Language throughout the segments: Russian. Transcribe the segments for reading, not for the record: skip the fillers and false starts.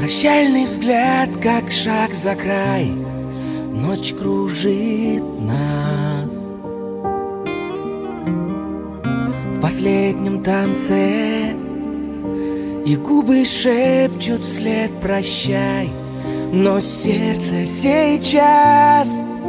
Прощальный взгляд, как шаг за край. Ночь кружит нас в последнем танце, и губы шепчут вслед прощай. Но сердце сейчас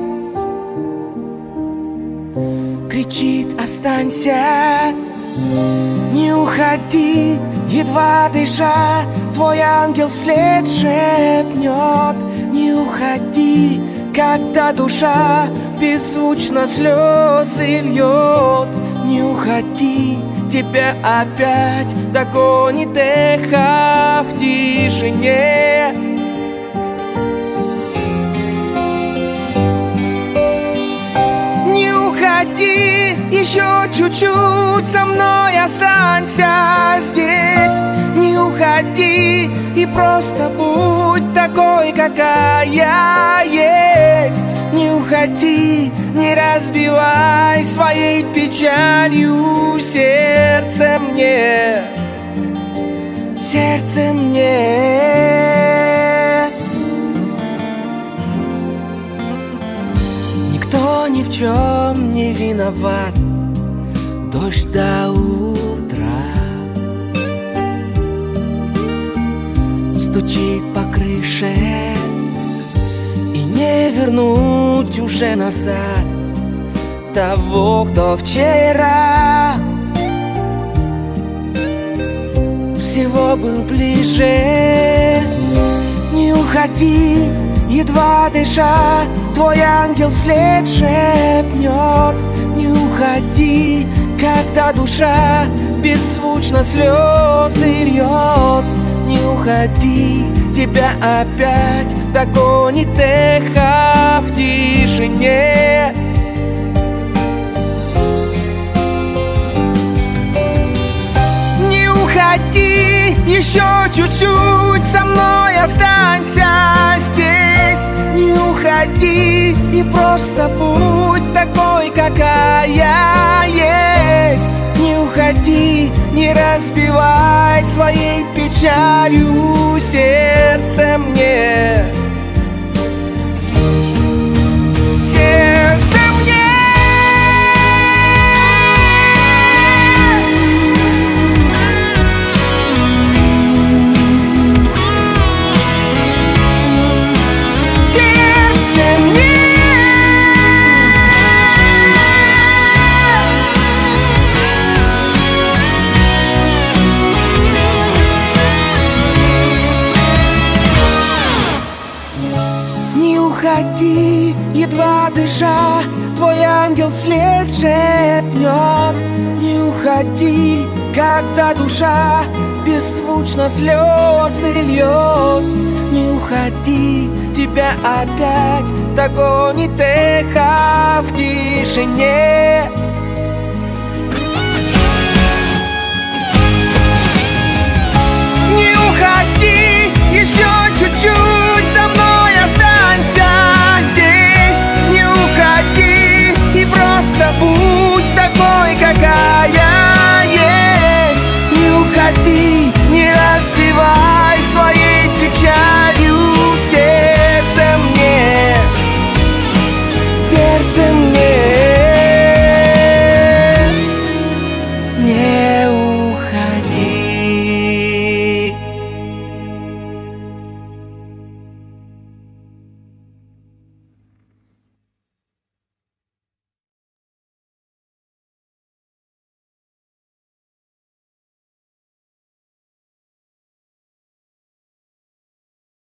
кричит: останься, не уходи. Едва дыша, твой ангел вслед шепнет: не уходи, когда душа беззвучно слезы льет. Не уходи, тебя опять догонит эхо в тишине. Не уходи, еще чуть-чуть со мной останься здесь. Не уходи и просто будь такой, какая есть. Не уходи, не разбивай своей печалью сердце мне, сердце мне. Никто ни в чем не виноват, дождь до утра стучит по крыше, и не вернуть уже назад того, кто вчера всего был ближе. Не уходи, едва дыша, твой ангел вслед шепнет: не уходи, когда душа беззвучно слезы льет. Не уходи, тебя опять догонит эхо в тишине. Не уходи, еще чуть-чуть со мной останься здесь. Не уходи и просто будь такой, какая есть. Не уходи, не разбивай своей печалью сердце мне, сердце мне. Уходи, едва дыша, твой ангел вслед шепнет: не уходи, когда душа беззвучно слезы льет. Не уходи, тебя опять догонит эхо в тишине. Не уходи,